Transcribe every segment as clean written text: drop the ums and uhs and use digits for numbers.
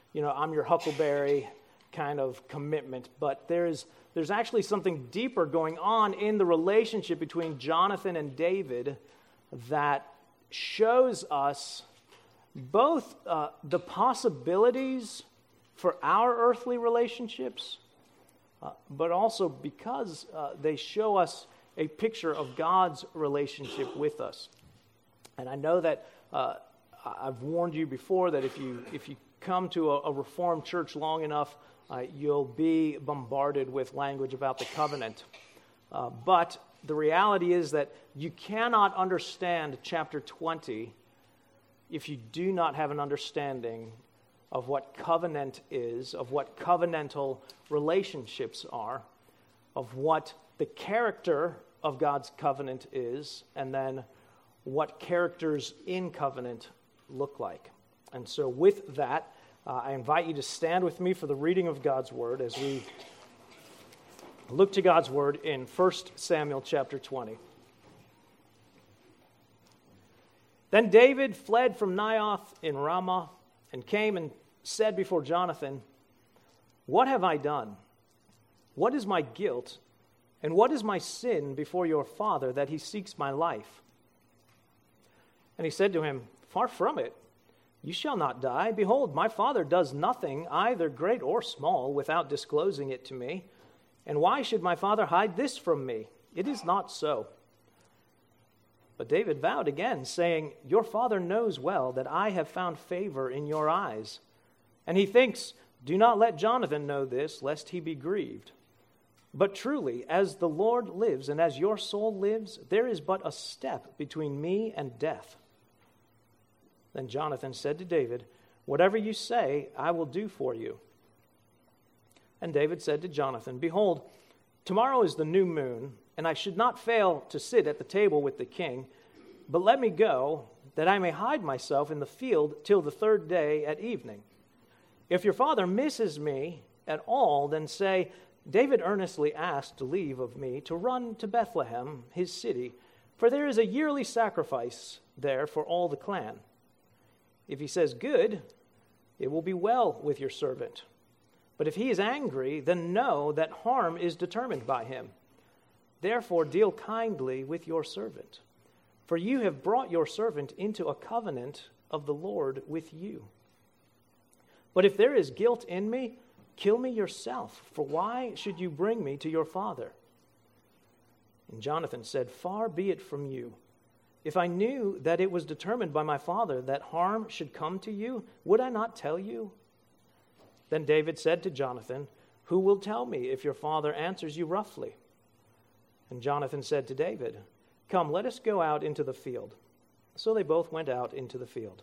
I'm your huckleberry kind of commitment, but there's actually something deeper going on in the relationship between Jonathan and David that shows us both the possibilities for our earthly relationships, but also because they show us a picture of God's relationship with us. And I know that I've warned you before that if you come to a Reformed church long enough, you'll be bombarded with language about the covenant. But the reality is that you cannot understand chapter 20 if you do not have an understanding of what covenant is, of what covenantal relationships are, of what the character of God's covenant is, and then what characters in covenant look like. And so with that, I invite you to stand with me for the reading of God's Word as we look to God's Word in 1 Samuel chapter 20. Then David fled from Naioth in Ramah and came and said before Jonathan, "What have I done? What is my guilt? And what is my sin before your father that he seeks my life?" And he said to him, "Far from it. You shall not die. Behold, my father does nothing, either great or small, without disclosing it to me. And why should my father hide this from me? It is not so." But David vowed again, saying, "Your father knows well that I have found favor in your eyes. And he thinks, do not let Jonathan know this, lest he be grieved. But truly, as the Lord lives and as your soul lives, there is but a step between me and death." Then Jonathan said to David, "Whatever you say, I will do for you." And David said to Jonathan, "Behold, tomorrow is the new moon, and I should not fail to sit at the table with the king. But let me go, that I may hide myself in the field till the third day at evening. If your father misses me at all, then say, David earnestly asked leave of me to run to Bethlehem, his city, for there is a yearly sacrifice there for all the clan. If he says, good, it will be well with your servant. But if he is angry, then know that harm is determined by him. Therefore deal kindly with your servant, for you have brought your servant into a covenant of the Lord with you. But if there is guilt in me, kill me yourself, for why should you bring me to your father?" And Jonathan said, "Far be it from you. If I knew that it was determined by my father that harm should come to you, would I not tell you?" Then David said to Jonathan, "Who will tell me if your father answers you roughly?" And Jonathan said to David, "Come, let us go out into the field." So they both went out into the field.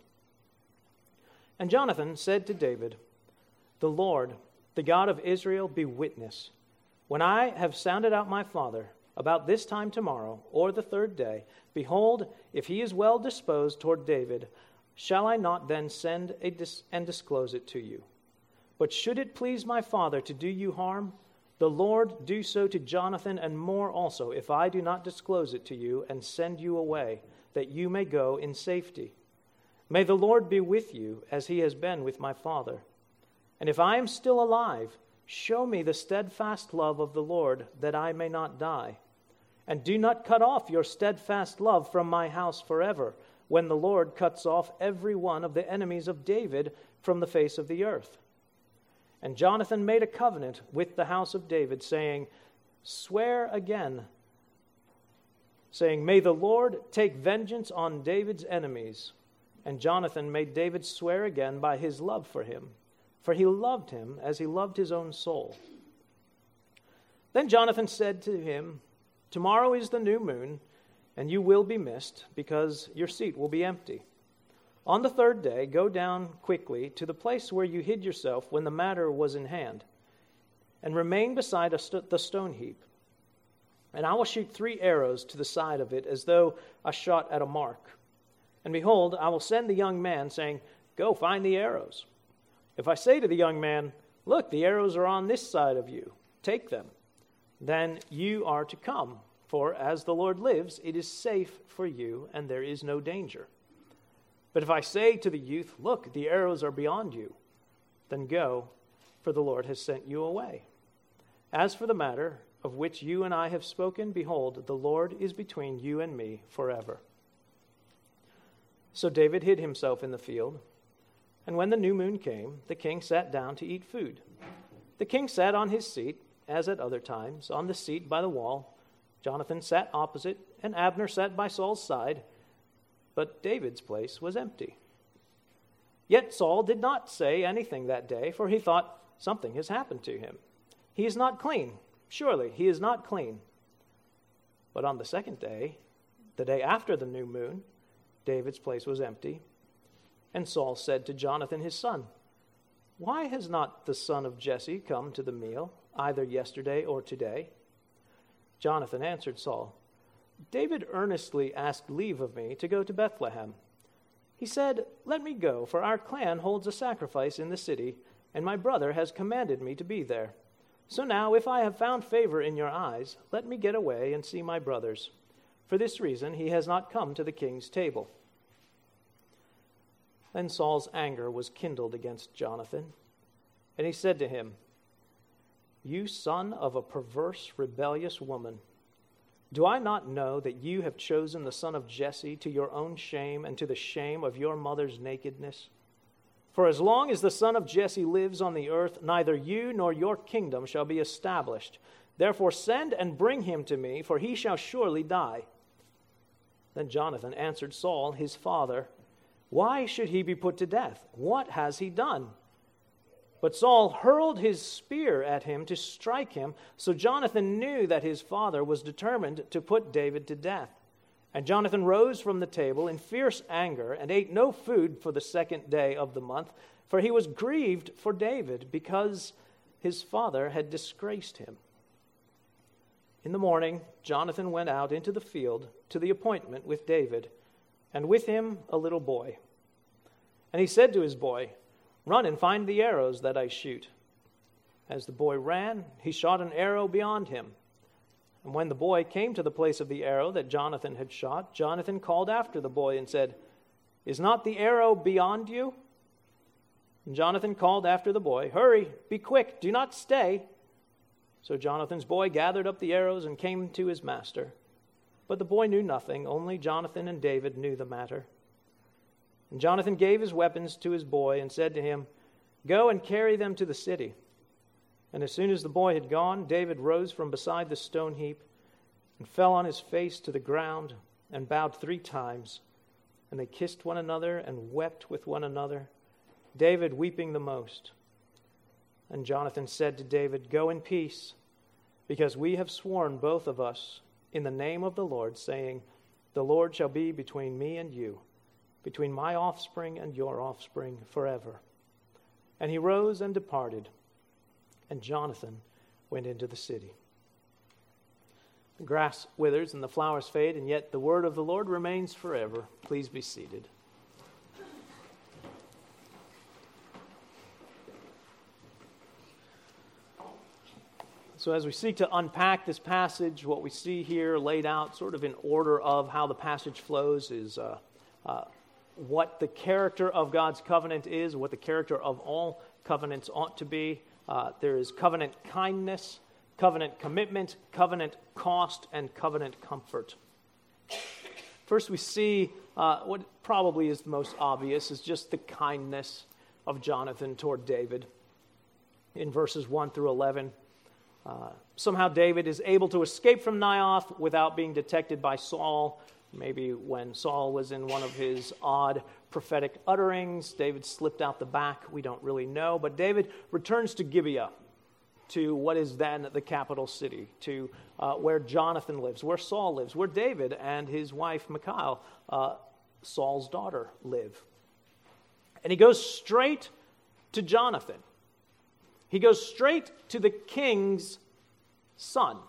And Jonathan said to David, "The Lord, the God of Israel, be witness. When I have sounded out my father about this time tomorrow, or the third day, behold, if he is well disposed toward David, shall I not then send and disclose it to you? But should it please my father to do you harm, the Lord do so to Jonathan and more also, if I do not disclose it to you and send you away, that you may go in safety. May the Lord be with you as he has been with my father. And if I am still alive, show me the steadfast love of the Lord, that I may not die. And do not cut off your steadfast love from my house forever, when the Lord cuts off every one of the enemies of David from the face of the earth." And Jonathan made a covenant with the house of David, saying, "Swear again, saying, may the Lord take vengeance on David's enemies." And Jonathan made David swear again by his love for him, for he loved him as he loved his own soul. Then Jonathan said to him, "Tomorrow is the new moon, and you will be missed, because your seat will be empty. On the third day, go down quickly to the place where you hid yourself when the matter was in hand, and remain beside the stone heap. And I will shoot 3 arrows to the side of it, as though I shot at a mark. And behold, I will send the young man, saying, go find the arrows. If I say to the young man, look, the arrows are on this side of you, take them, then you are to come. For as the Lord lives, it is safe for you, and there is no danger. But if I say to the youth, look, the arrows are beyond you, Then go, for the Lord has sent you away. As for the matter of which you and I have spoken, behold, the Lord is between you and me forever." So David hid himself in the field, and when the new moon came, the king sat down to eat food. The king sat on his seat, as at other times, on the seat by the wall. Jonathan sat opposite, and Abner sat by Saul's side, but David's place was empty. Yet Saul did not say anything that day, for he thought, "Something has happened to him. He is not clean. Surely he is not clean." But on the second day, the day after the new moon, David's place was empty. And Saul said to Jonathan his son, "Why has not the son of Jesse come to the meal, either yesterday or today?" Jonathan answered Saul, "David earnestly asked leave of me to go to Bethlehem. He said, 'Let me go, for our clan holds a sacrifice in the city, and my brother has commanded me to be there. So now, if I have found favor in your eyes, let me get away and see my brothers. For this reason he has not come to the king's table.'" Then Saul's anger was kindled against Jonathan, and he said to him, "You son of a perverse, rebellious woman, do I not know that you have chosen the son of Jesse to your own shame and to the shame of your mother's nakedness? For as long as the son of Jesse lives on the earth, neither you nor your kingdom shall be established. Therefore send and bring him to me, for he shall surely die." Then Jonathan answered Saul, his father, "Why should he be put to death? What has he done?" But Saul hurled his spear at him to strike him, so Jonathan knew that his father was determined to put David to death. And Jonathan rose from the table in fierce anger and ate no food for the second day of the month, for he was grieved for David because his father had disgraced him. In the morning, Jonathan went out into the field to the appointment with David, and with him a little boy. And he said to his boy, "Run and find the arrows that I shoot." As the boy ran, he shot an arrow beyond him. And when the boy came to the place of the arrow that Jonathan had shot, Jonathan called after the boy and said, "Is not the arrow beyond you?" And Jonathan called after the boy, "Hurry, be quick, do not stay." So Jonathan's boy gathered up the arrows and came to his master. But the boy knew nothing, only Jonathan and David knew the matter. And Jonathan gave his weapons to his boy and said to him, "Go and carry them to the city." And as soon as the boy had gone, David rose from beside the stone heap and fell on his face to the ground and bowed 3 times. And they kissed one another and wept with one another, David weeping the most. And Jonathan said to David, "Go in peace, because we have sworn both of us in the name of the Lord, saying, 'The Lord shall be between me and you, between my offspring and your offspring forever.'" And he rose and departed, and Jonathan went into the city. The grass withers and the flowers fade, and yet the word of the Lord remains forever. Please be seated. So as we seek to unpack this passage, what we see here laid out sort of in order of how the passage flows is what the character of God's covenant is, what the character of all covenants ought to be. There is covenant kindness, covenant commitment, covenant cost, and covenant comfort. First, we see what probably is the most obvious is just the kindness of Jonathan toward David. In verses 1 through 11, somehow David is able to escape from Naioth without being detected by Saul. Maybe when Saul was in one of his odd prophetic utterings, David slipped out the back. We don't really know. But David returns to Gibeah, to what is then the capital city, to where Jonathan lives, where Saul lives, where David and his wife Michal, Saul's daughter, live. And he goes straight to Jonathan. He goes straight to the king's son.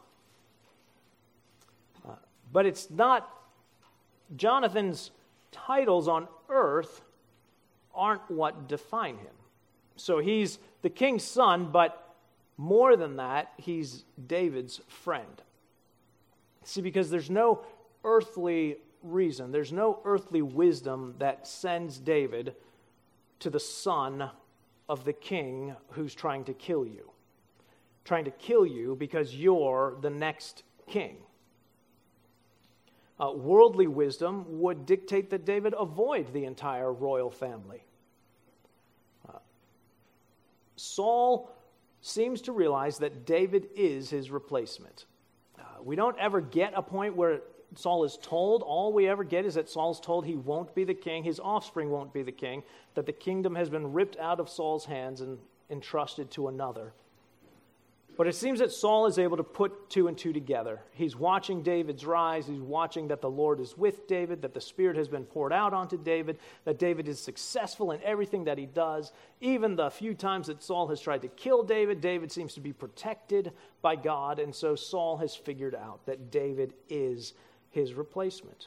But it's not Jonathan's titles on earth aren't what define him. So he's the king's son, but more than that, he's David's friend. See, because there's no earthly reason, there's no earthly wisdom that sends David to the son of the king who's trying to kill you. Trying to kill you because you're the next king. Worldly wisdom would dictate that David avoid the entire royal family. Saul seems to realize that David is his replacement. We don't ever get a point where Saul is told. All we ever get is that Saul's told he won't be the king, his offspring won't be the king, that the kingdom has been ripped out of Saul's hands and entrusted to another. But it seems that Saul is able to put two and two together. He's watching David's rise. He's watching that the Lord is with David, that the Spirit has been poured out onto David, that David is successful in everything that he does. Even the few times that Saul has tried to kill David, David seems to be protected by God. And so Saul has figured out that David is his replacement.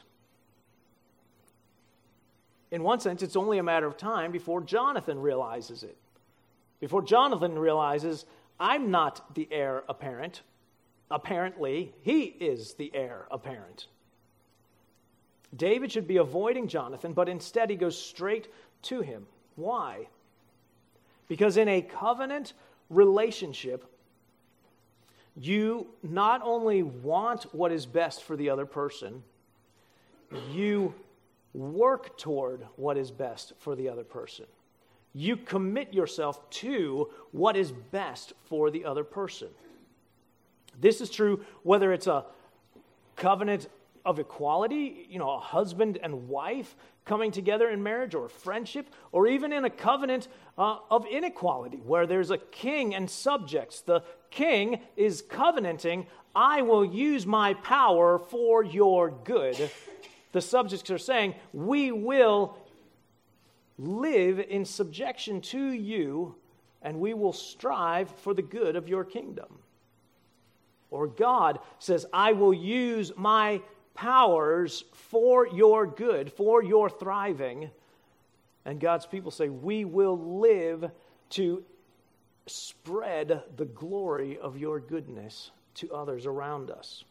In one sense, it's only a matter of time before Jonathan realizes it. Before Jonathan realizes, I'm not the heir apparent. Apparently, he is the heir apparent. David should be avoiding Jonathan, but instead he goes straight to him. Why? Because in a covenant relationship, you not only want what is best for the other person, you work toward what is best for the other person. You commit yourself to what is best for the other person. This is true whether it's a covenant of equality, a husband and wife coming together in marriage or friendship, or even in a covenant of inequality where there's a king and subjects. The king is covenanting, I will use my power for your good. The subjects are saying, we will live in subjection to you, and we will strive for the good of your kingdom. Or God says, I will use my powers for your good, for your thriving. And God's people say, we will live to spread the glory of your goodness to others around us.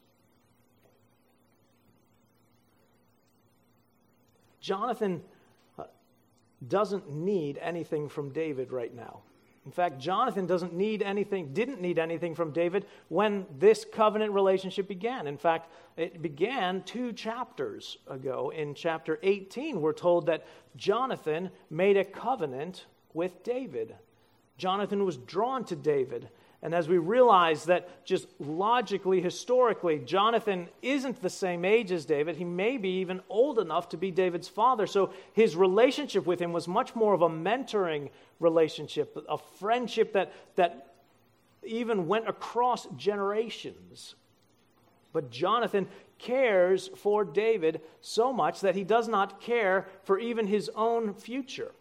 Jonathan doesn't need anything from David right now. In fact, Jonathan didn't need anything from David when this covenant relationship began. In fact, it began 2 chapters ago. In chapter 18, we're told that Jonathan made a covenant with David. Jonathan was drawn to David. And as we realize that just logically, historically, Jonathan isn't the same age as David. He may be even old enough to be David's father. So his relationship with him was much more of a mentoring relationship, a friendship that even went across generations. But Jonathan cares for David so much that he does not care for even his own future.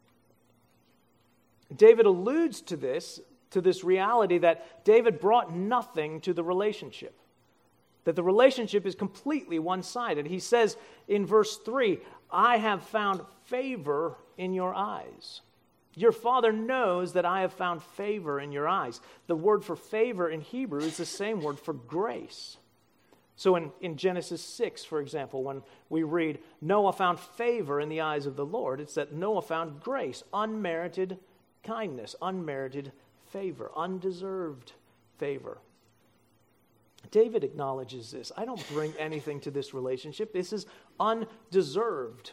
David alludes to this reality that David brought nothing to the relationship, that the relationship is completely one-sided. He says in verse 3, I have found favor in your eyes. Your father knows that I have found favor in your eyes. The word for favor in Hebrew is the same word for grace. So in Genesis 6, for example, when we read, Noah found favor in the eyes of the Lord, it's that Noah found grace, unmerited kindness, unmerited favor, undeserved favor. David acknowledges this. I don't bring anything to this relationship. This is undeserved.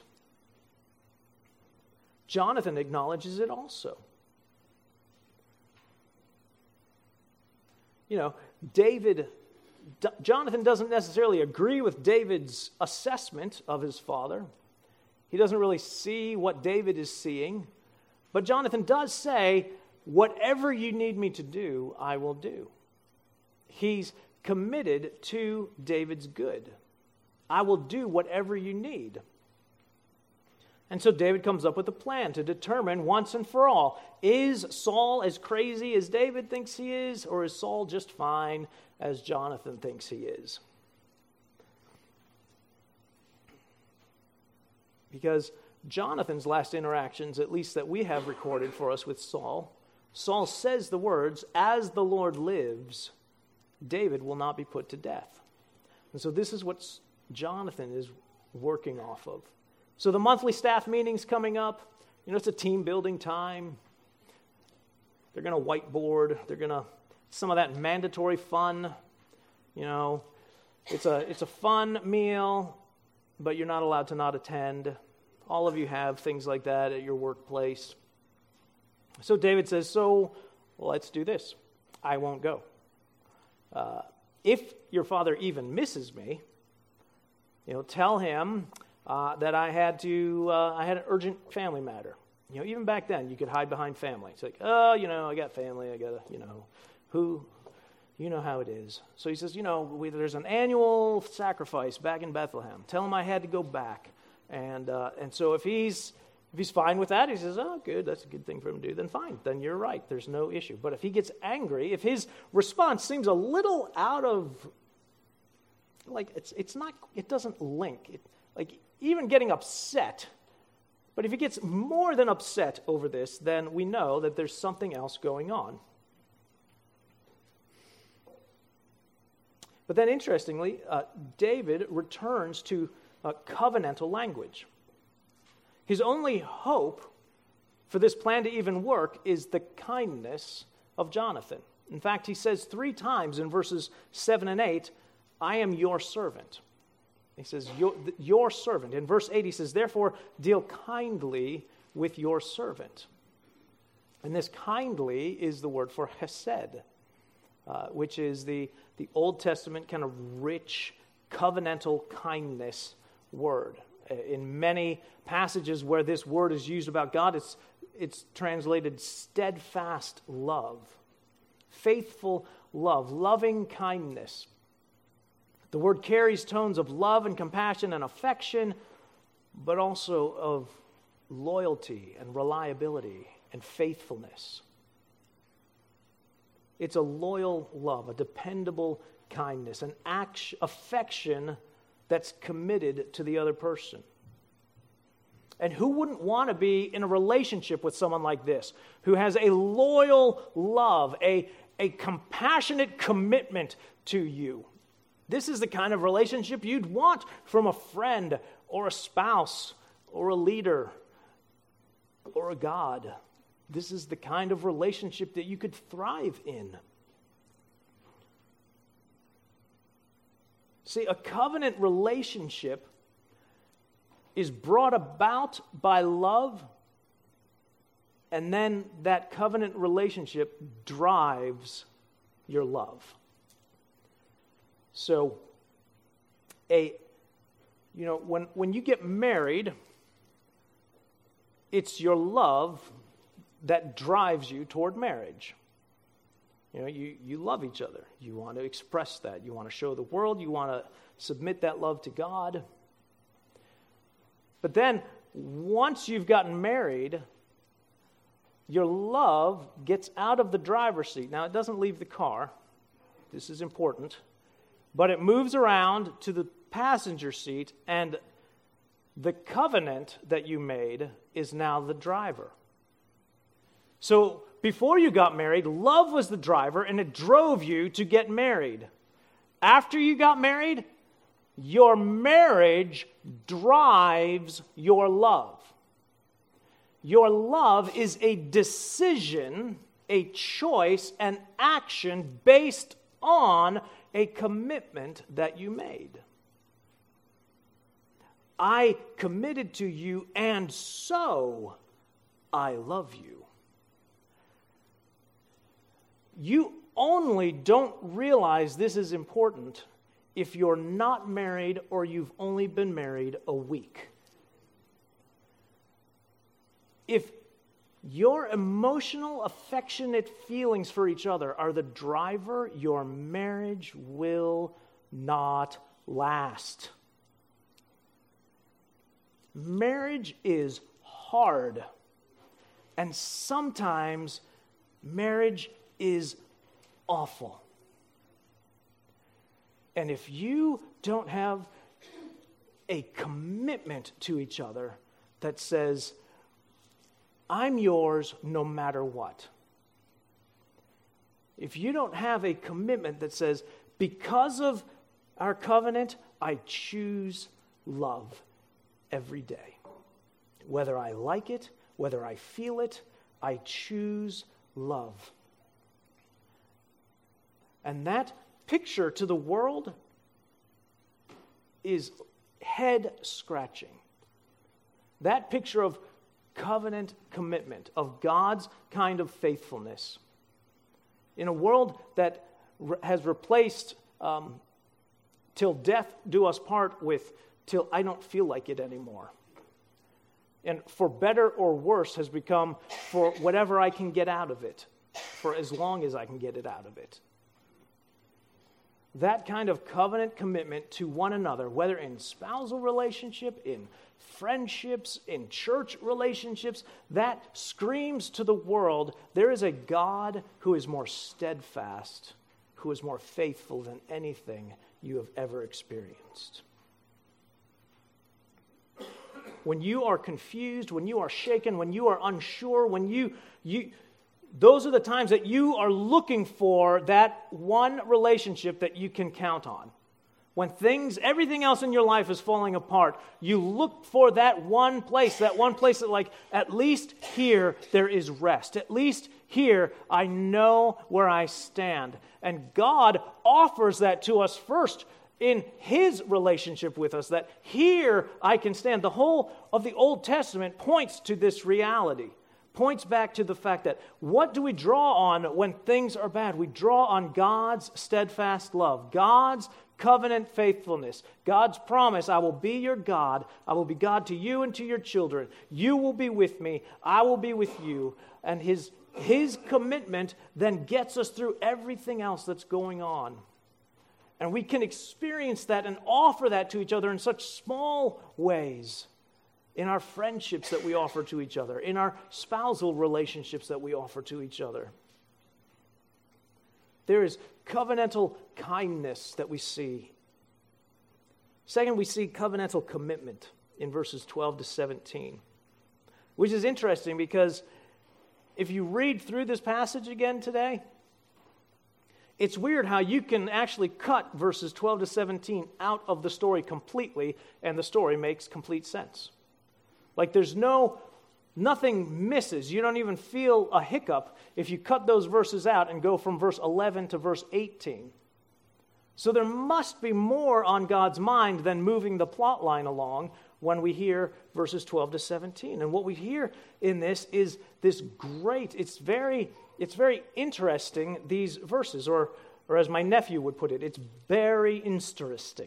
Jonathan acknowledges it also. Jonathan doesn't necessarily agree with David's assessment of his father. He doesn't really see what David is seeing. But Jonathan does say, whatever you need me to do, I will do. He's committed to David's good. I will do whatever you need. And so David comes up with a plan to determine once and for all, is Saul as crazy as David thinks he is, or is Saul just fine as Jonathan thinks he is? Because Jonathan's last interactions, at least that we have recorded for us with Saul says the words, as the Lord lives, David will not be put to death. And so this is what Jonathan is working off of. So the monthly staff meeting's coming up. It's a team building time. They're going to whiteboard. They're going to, some of that mandatory fun, it's a fun meal, but you're not allowed to not attend. All of you have things like that at your workplace. So David says, so let's do this. I won't go. If your father even misses me, tell him that I had an urgent family matter. Even back then, you could hide behind family. It's like, I got family. I got who, how it is. So he says, there's an annual sacrifice back in Bethlehem. Tell him I had to go back. And so if he's fine with that, he says, oh, good, that's a good thing for him to do, then fine, then you're right, there's no issue. But if he gets angry, if his response seems a little out of, it doesn't link, even getting upset, but if he gets more than upset over this, then we know that there's something else going on. But then interestingly, David returns to covenantal language. His only hope for this plan to even work is the kindness of Jonathan. In fact, he says 3 times in verses 7 and 8, I am your servant. He says, your servant. In verse 8, he says, therefore, deal kindly with your servant. And this kindly is the word for hesed, which is the Old Testament kind of rich, covenantal kindness word. In many passages where this word is used about God, it's translated steadfast love, faithful love, loving kindness. The word carries tones of love and compassion and affection, but also of loyalty and reliability and faithfulness. It's a loyal love, a dependable kindness, an affection that's committed to the other person. And who wouldn't want to be in a relationship with someone like this, who has a loyal love, a compassionate commitment to you? This is the kind of relationship you'd want from a friend or a spouse or a leader or a God. This is the kind of relationship that you could thrive in. See, a covenant relationship is brought about by love, and then that covenant relationship drives your love. So, when you get married, it's your love that drives you toward marriage. You love each other. You want to express that. You want to show the world. You want to submit that love to God. But then, once you've gotten married, your love gets out of the driver's seat. Now, it doesn't leave the car. This is important. But it moves around to the passenger seat, and the covenant that you made is now the driver. So, before you got married, love was the driver, and it drove you to get married. After you got married, your marriage drives your love. Your love is a decision, a choice, an action based on a commitment that you made. I committed to you, and so I love you. You only don't realize this is important if you're not married or you've only been married a week. If your emotional, affectionate feelings for each other are the driver, your marriage will not last. Marriage is hard, and sometimes marriage is awful. And if you don't have a commitment to each other that says, I'm yours no matter what. If you don't have a commitment that says, because of our covenant, I choose love every day. Whether I like it, whether I feel it, I choose love. And that picture to the world is head-scratching. That picture of covenant commitment, of God's kind of faithfulness. In a world that has replaced till death do us part with till I don't feel like it anymore. And for better or worse has become for whatever I can get out of it, for as long as I can get it out of it. That kind of covenant commitment to one another, whether in spousal relationship, in friendships, in church relationships, that screams to the world, there is a God who is more steadfast, who is more faithful than anything you have ever experienced. When you are confused, when you are shaken, when you are unsure, when you those are the times that you are looking for that one relationship that you can count on. When everything else in your life is falling apart, you look for that one place that like, at least here there is rest. At least here I know where I stand. And God offers that to us first in His relationship with us, that here I can stand. The whole of the Old Testament points to this reality. Points back to the fact that what do we draw on when things are bad? We draw on God's steadfast love, God's covenant faithfulness, God's promise, I will be your God, I will be God to you and to your children. You will be with me, I will be with you. And His commitment then gets us through everything else that's going on. And we can experience that and offer that to each other in such small ways. In our friendships that we offer to each other, in our spousal relationships that we offer to each other. There is covenantal kindness that we see. Second, we see covenantal commitment in verses 12 to 17, which is interesting because if you read through this passage again today, it's weird how you can actually cut verses 12 to 17 out of the story completely, and the story makes complete sense. Like nothing misses. You don't even feel a hiccup if you cut those verses out and go from verse 11 to verse 18. So there must be more on God's mind than moving the plot line along when we hear verses 12 to 17. And what we hear in this is this great, it's very interesting, these verses, or as my nephew would put it, it's very interesting.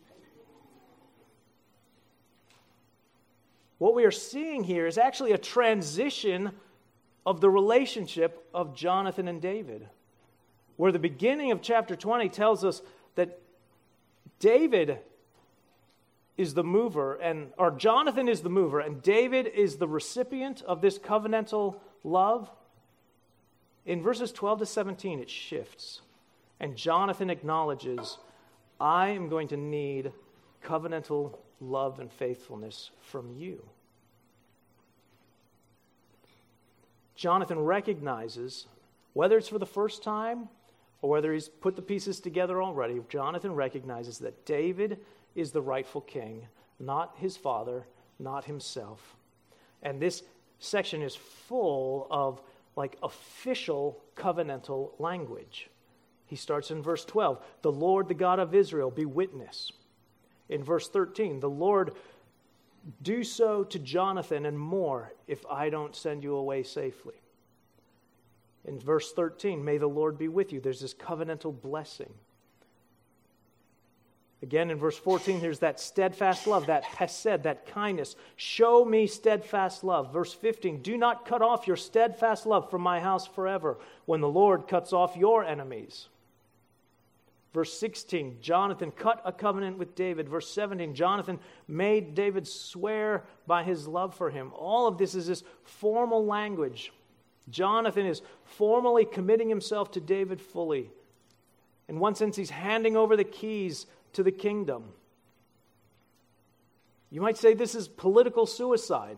What we are seeing here is actually a transition of the relationship of Jonathan and David, where the beginning of chapter 20 tells us that David is the mover, or Jonathan is the mover, and David is the recipient of this covenantal love. In verses 12 to 17, it shifts, and Jonathan acknowledges, I am going to need covenantal love and faithfulness from you. Jonathan recognizes, whether it's for the first time or whether he's put the pieces together already, Jonathan recognizes that David is the rightful king, not his father, not himself. And this section is full of official covenantal language. He starts in verse 12, the Lord, the God of Israel, be witness. In verse 13, the Lord, do so to Jonathan and more if I don't send you away safely. In verse 13, may the Lord be with you. There's this covenantal blessing. Again, in verse 14, there's that steadfast love, that hesed, that kindness. Show me steadfast love. Verse 15, do not cut off your steadfast love from my house forever when the Lord cuts off your enemies. Verse 16, Jonathan cut a covenant with David. Verse 17, Jonathan made David swear by his love for him. All of this is this formal language. Jonathan is formally committing himself to David fully. In one sense, he's handing over the keys to the kingdom. You might say this is political suicide.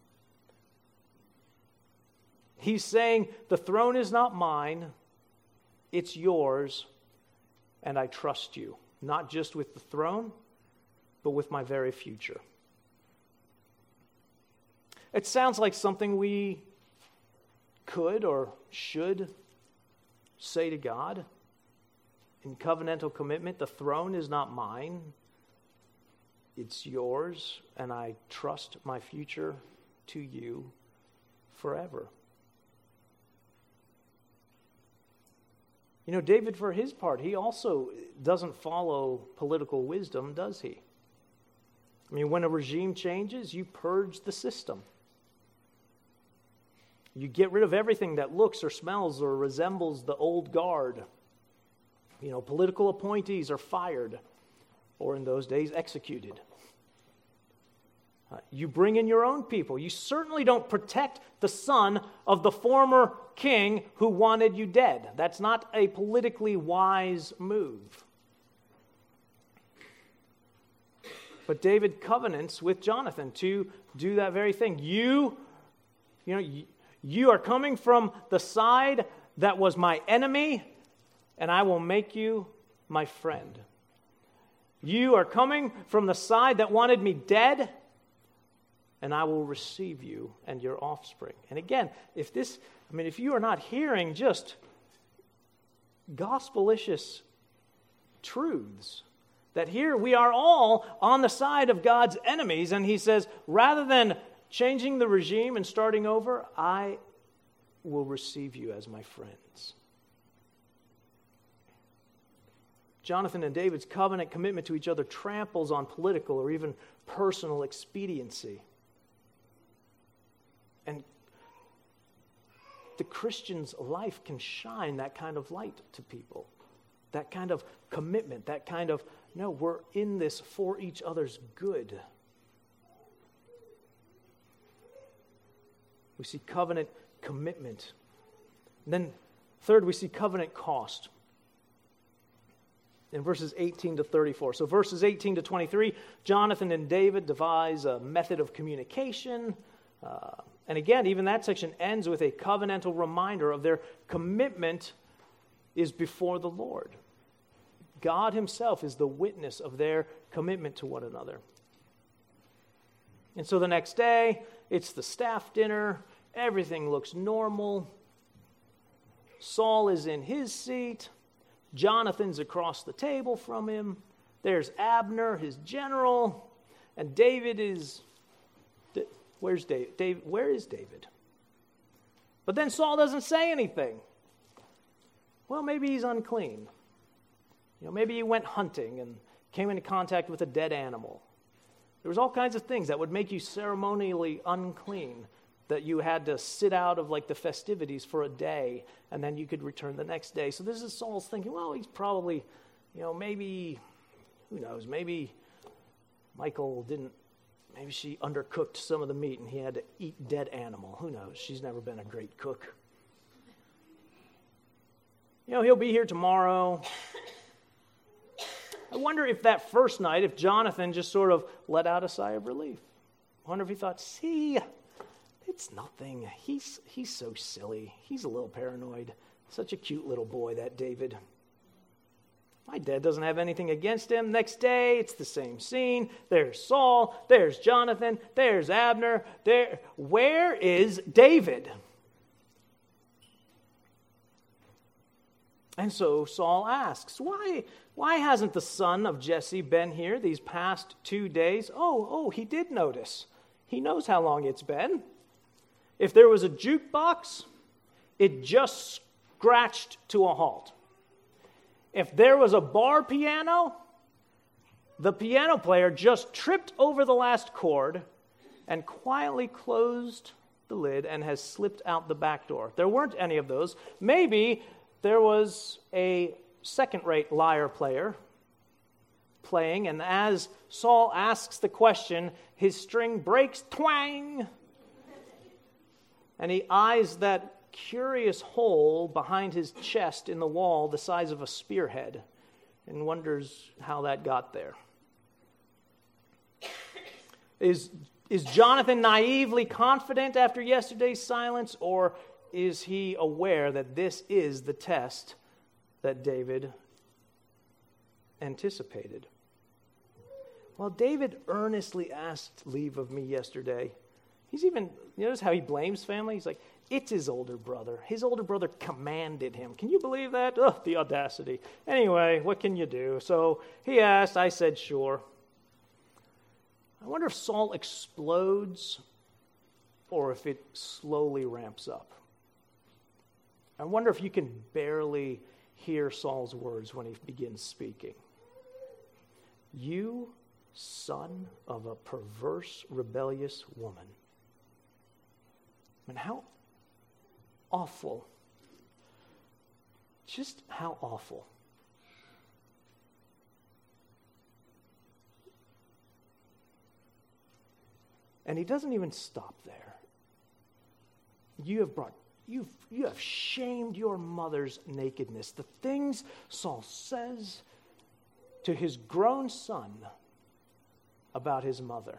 He's saying, the throne is not mine, it's yours. And I trust you, not just with the throne, but with my very future. It sounds like something we could or should say to God in covenantal commitment, the throne is not mine, it's yours, and I trust my future to you forever. You know, David, for his part, he also doesn't follow political wisdom, does he? I mean, when a regime changes, you purge the system. You get rid of everything that looks or smells or resembles the old guard. You know, political appointees are fired, or in those days, executed. You bring in your own people. You certainly don't protect the son of the former king who wanted you dead. That's not a politically wise move. But David covenants with Jonathan to do that very thing. You are coming from the side that was my enemy, and I will make you my friend. You are coming from the side that wanted me dead, and I will receive you and your offspring. And again, if you are not hearing just gospelicious truths, that here we are all on the side of God's enemies, and he says, rather than changing the regime and starting over, I will receive you as my friends. Jonathan and David's covenant commitment to each other tramples on political or even personal expediency. And the Christian's life can shine that kind of light to people. That kind of commitment, that kind of, no, we're in this for each other's good. We see covenant commitment. And then third, we see covenant cost. In verses 18 to 34. So verses 18 to 23, Jonathan and David devise a method of communication. And again, even that section ends with a covenantal reminder of their commitment is before the Lord. God himself is the witness of their commitment to one another. And so the next day, it's the staff dinner. Everything looks normal. Saul is in his seat. Jonathan's across the table from him. There's Abner, his general. And David is... Where's David? Where is David? But then Saul doesn't say anything. Well, maybe he's unclean. Maybe he went hunting and came into contact with a dead animal. There was all kinds of things that would make you ceremonially unclean, that you had to sit out of like the festivities for a day, and then you could return the next day. So this is Saul's thinking, well, he's probably, maybe, who knows, maybe maybe she undercooked some of the meat and he had to eat dead animal. Who knows? She's never been a great cook. He'll be here tomorrow. I wonder if that first night, if Jonathan just sort of let out a sigh of relief. I wonder if he thought, see, it's nothing. He's so silly. He's a little paranoid. Such a cute little boy, that David. My dad doesn't have anything against him. Next day, it's the same scene. There's Saul. There's Jonathan. There's Abner. Where is David? And so Saul asks, why hasn't the son of Jesse been here these past 2 days? Oh, he did notice. He knows how long it's been. If there was a jukebox, it just scratched to a halt. If there was a bar piano, the piano player just tripped over the last chord and quietly closed the lid and has slipped out the back door. There weren't any of those. Maybe there was a second-rate lyre player playing, and as Saul asks the question, his string breaks, twang, and he eyes that curious hole behind his chest in the wall the size of a spearhead and wonders how that got there. Is Jonathan naively confident after yesterday's silence, or is he aware that this is the test that David anticipated? Well, David earnestly asked leave of me yesterday. He's even, notice how he blames family? He's like, It's his older brother. His older brother commanded him. Can you believe that? Oh, the audacity. Anyway, what can you do? So he asked. I said, sure. I wonder if Saul explodes or if it slowly ramps up. I wonder if you can barely hear Saul's words when he begins speaking. You son of a perverse, rebellious woman. And how awful. Just how awful. And he doesn't even stop there. You have shamed your mother's nakedness. The things Saul says to his grown son about his mother.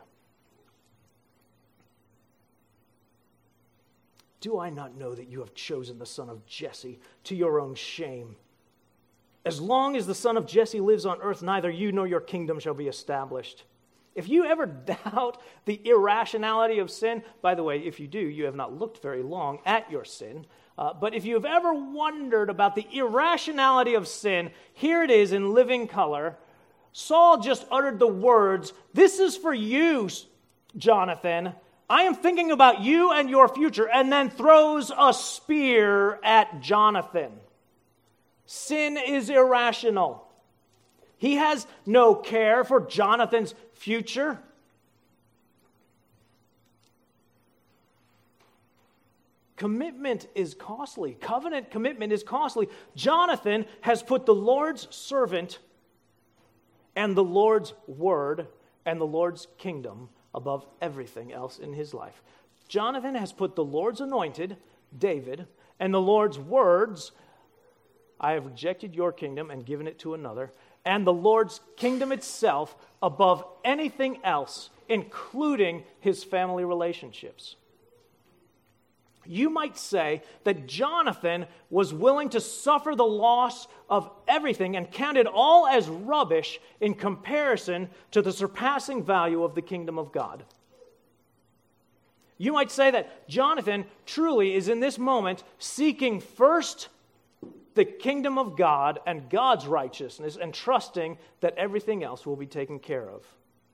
Do I not know that you have chosen the son of Jesse to your own shame? As long as the son of Jesse lives on earth, neither you nor your kingdom shall be established. If you ever doubt the irrationality of sin, by the way, if you do, you have not looked very long at your sin. But if you have ever wondered about the irrationality of sin, here it is in living color. Saul just uttered the words, "This is for you, Jonathan. I am thinking about you and your future," and then throws a spear at Jonathan. Sin is irrational. He has no care for Jonathan's future. Commitment is costly. Covenant commitment is costly. Jonathan has put the Lord's servant and the Lord's word and the Lord's kingdom above everything else in his life. Jonathan has put the Lord's anointed, David, and the Lord's words, "I have rejected your kingdom and given it to another," and the Lord's kingdom itself above anything else, including his family relationships. You might say that Jonathan was willing to suffer the loss of everything and count it all as rubbish in comparison to the surpassing value of the kingdom of God. You might say that Jonathan truly is in this moment seeking first the kingdom of God and God's righteousness and trusting that everything else will be taken care of.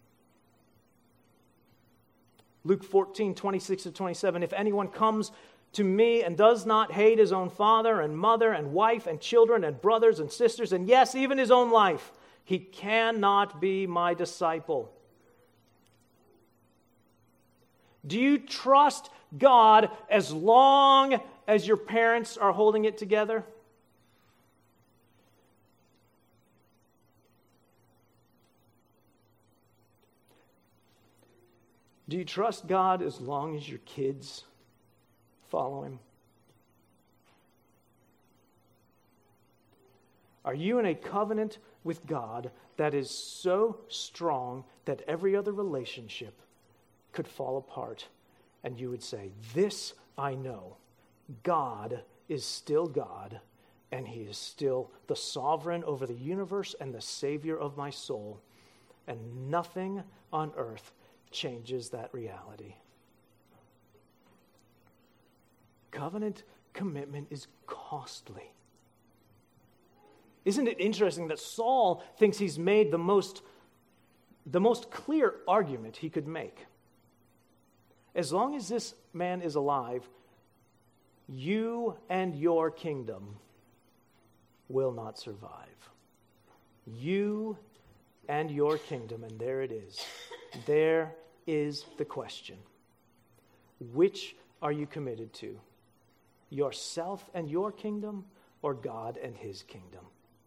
Luke 14, 26 to 27, "If anyone comes to me and does not hate his own father and mother and wife and children and brothers and sisters, and yes, even his own life, he cannot be my disciple." Do you trust God as long as your parents are holding it together? Do you trust God as long as your kids follow him? Are you in a covenant with God that is so strong that every other relationship could fall apart and you would say, "This I know, God is still God and he is still the sovereign over the universe and the Savior of my soul, and nothing on earth changes that reality." Covenant commitment is costly. Isn't it interesting that Saul thinks he's made the most clear argument he could make? As long as this man is alive, you and your kingdom will not survive. You and your kingdom, and there it is. There is the question. Which are you committed to? Yourself and your kingdom, or God and his kingdom?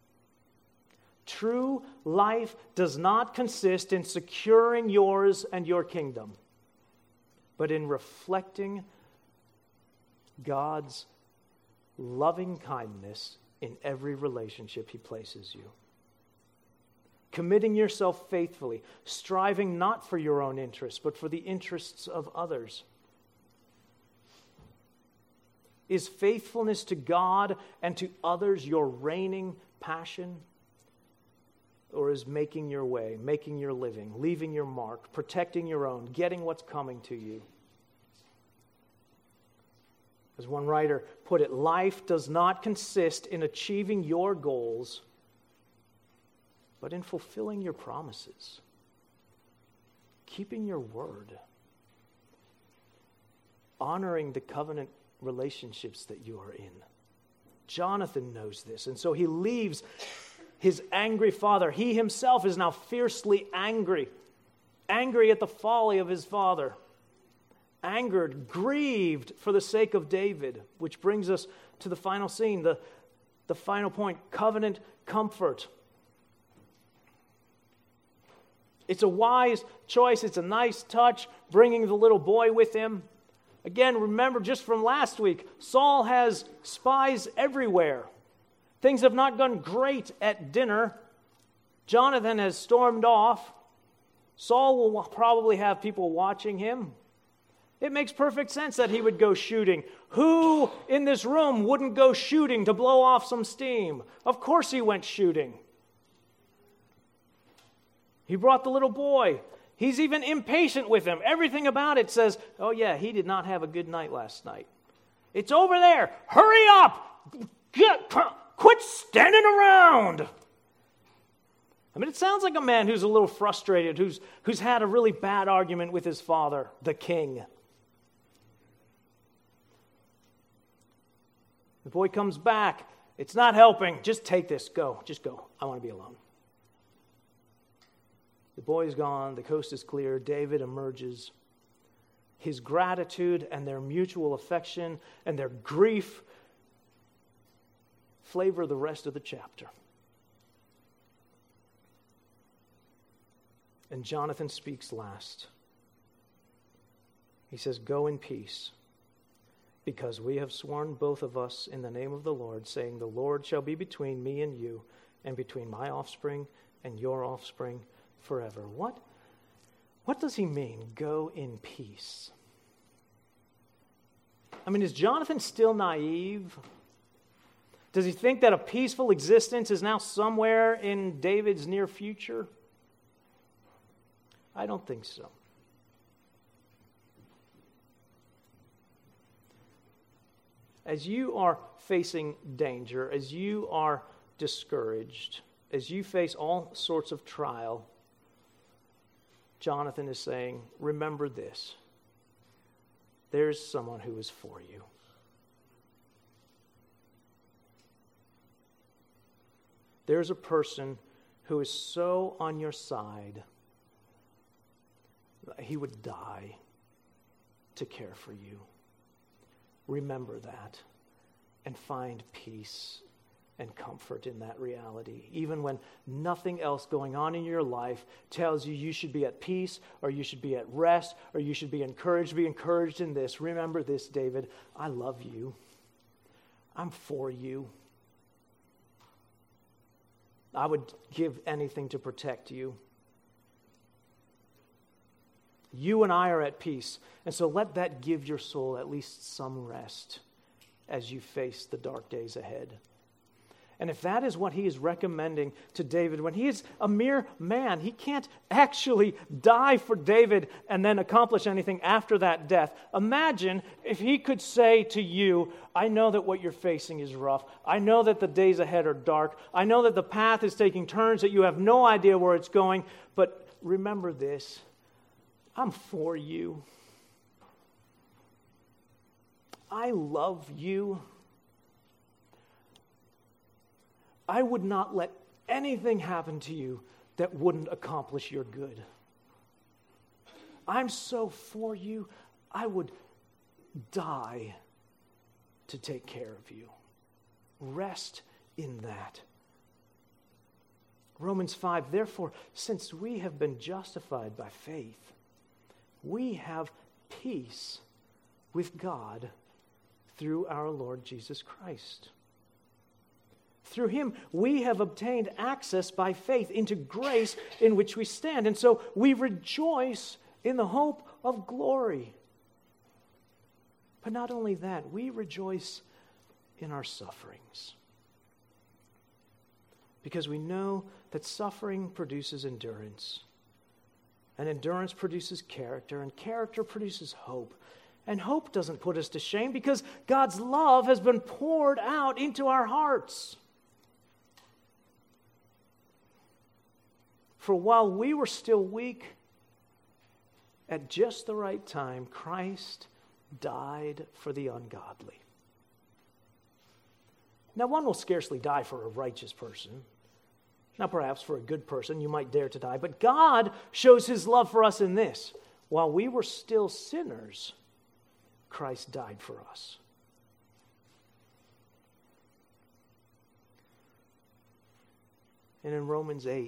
True life does not consist in securing yours and your kingdom, but in reflecting God's loving kindness in every relationship he places you. Committing yourself faithfully, striving not for your own interests, but for the interests of others. Is faithfulness to God and to others your reigning passion? Or is making your way, making your living, leaving your mark, protecting your own, getting what's coming to you? As one writer put it, life does not consist in achieving your goals, but in fulfilling your promises, keeping your word, honoring the covenant relationships that you are in. Jonathan knows this, and so he leaves his angry father. He himself is now fiercely angry at the folly of his father, angered, grieved for the sake of David, which brings us to the final scene, the final point, covenant comfort. It's a wise choice. It's a nice touch, bringing the little boy with him. Again, remember just from last week, Saul has spies everywhere. Things have not gone great at dinner. Jonathan has stormed off. Saul will probably have people watching him. It makes perfect sense that he would go shooting. Who in this room wouldn't go shooting to blow off some steam? Of course he went shooting. He brought the little boy. He's even impatient with him. Everything about it says, oh yeah, he did not have a good night last night. It's over there. Hurry up. Quit standing around. I mean, it sounds like a man who's a little frustrated, who's had a really bad argument with his father, the king. The boy comes back. It's not helping. Just take this. Go. Just go. I want to be alone. The boy's gone. The coast is clear. David emerges. His gratitude and their mutual affection and their grief flavor the rest of the chapter. And Jonathan speaks last. He says, "Go in peace, because we have sworn both of us in the name of the Lord, saying, the Lord shall be between me and you, and between my offspring and your offspring forever." What does he mean, go in peace? I mean, is Jonathan still naive? Does he think that a peaceful existence is now somewhere in David's near future? I don't think so. As you are facing danger, as you are discouraged, as you face all sorts of trial, Jonathan is saying, remember this. There's someone who is for you. There's a person who is so on your side that he would die to care for you. Remember that and find peace and comfort in that reality. Even when nothing else going on in your life tells you should be at peace or you should be at rest or you should be encouraged in this. Remember this, David. I love you. I'm for you. I would give anything to protect you. You and I are at peace. And so let that give your soul at least some rest as you face the dark days ahead. And if that is what he is recommending to David, when he is a mere man, he can't actually die for David and then accomplish anything after that death. Imagine if he could say to you, I know that what you're facing is rough. I know that the days ahead are dark. I know that the path is taking turns that you have no idea where it's going. But remember this, I'm for you. I love you. I would not let anything happen to you that wouldn't accomplish your good. I'm so for you, I would die to take care of you. Rest in that. Romans 5, therefore, since we have been justified by faith, we have peace with God through our Lord Jesus Christ. Through him, we have obtained access by faith into grace in which we stand. And so we rejoice in the hope of glory. But not only that, we rejoice in our sufferings. Because we know that suffering produces endurance. And endurance produces character. And character produces hope. And hope doesn't put us to shame because God's love has been poured out into our hearts. For while we were still weak, at just the right time, Christ died for the ungodly. Now, one will scarcely die for a righteous person. Now, perhaps for a good person, you might dare to die. But God shows his love for us in this. While we were still sinners, Christ died for us. And in Romans 8,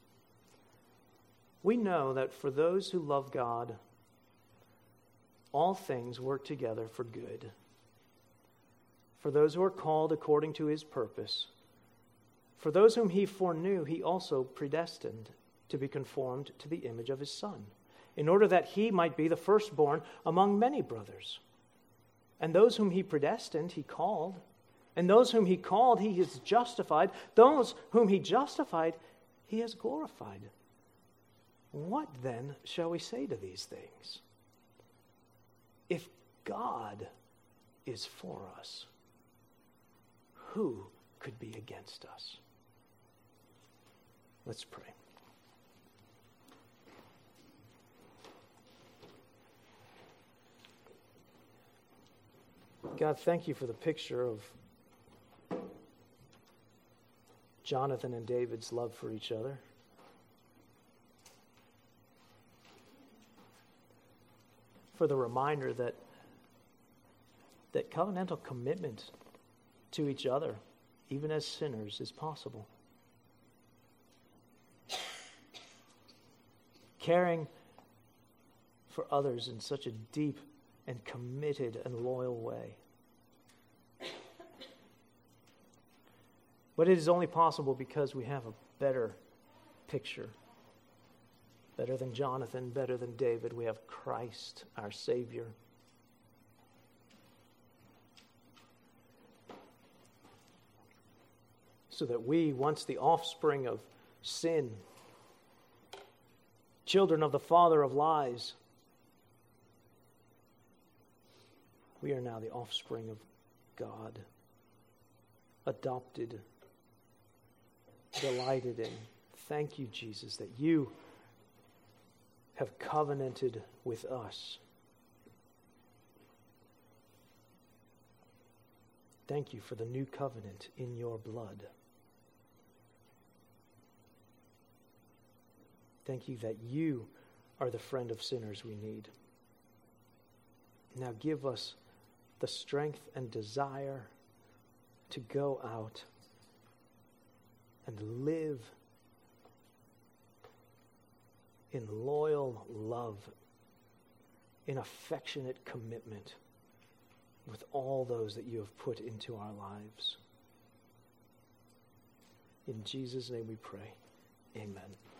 we know that for those who love God, all things work together for good. For those who are called according to his purpose, for those whom he foreknew, he also predestined to be conformed to the image of his Son, in order that he might be the firstborn among many brothers. And those whom he predestined, he called. And those whom he called, he has justified. Those whom he justified, he has glorified. What then shall we say to these things? If God is for us, who could be against us? Let's pray. God, thank you for the picture of Jonathan and David's love for each other. For the reminder that covenantal commitment to each other, even as sinners, is possible. Caring for others in such a deep and committed and loyal way. But it is only possible because we have a better picture. Better than Jonathan, better than David, we have Christ, our Savior. So that we, once the offspring of sin, children of the father of lies, we are now the offspring of God, adopted, delighted in. Thank you, Jesus, that you have covenanted with us. Thank you for the new covenant in your blood. Thank you that you are the friend of sinners we need. Now give us the strength and desire to go out and live in loyal love, in affectionate commitment with all those that you have put into our lives. In Jesus' name we pray. Amen.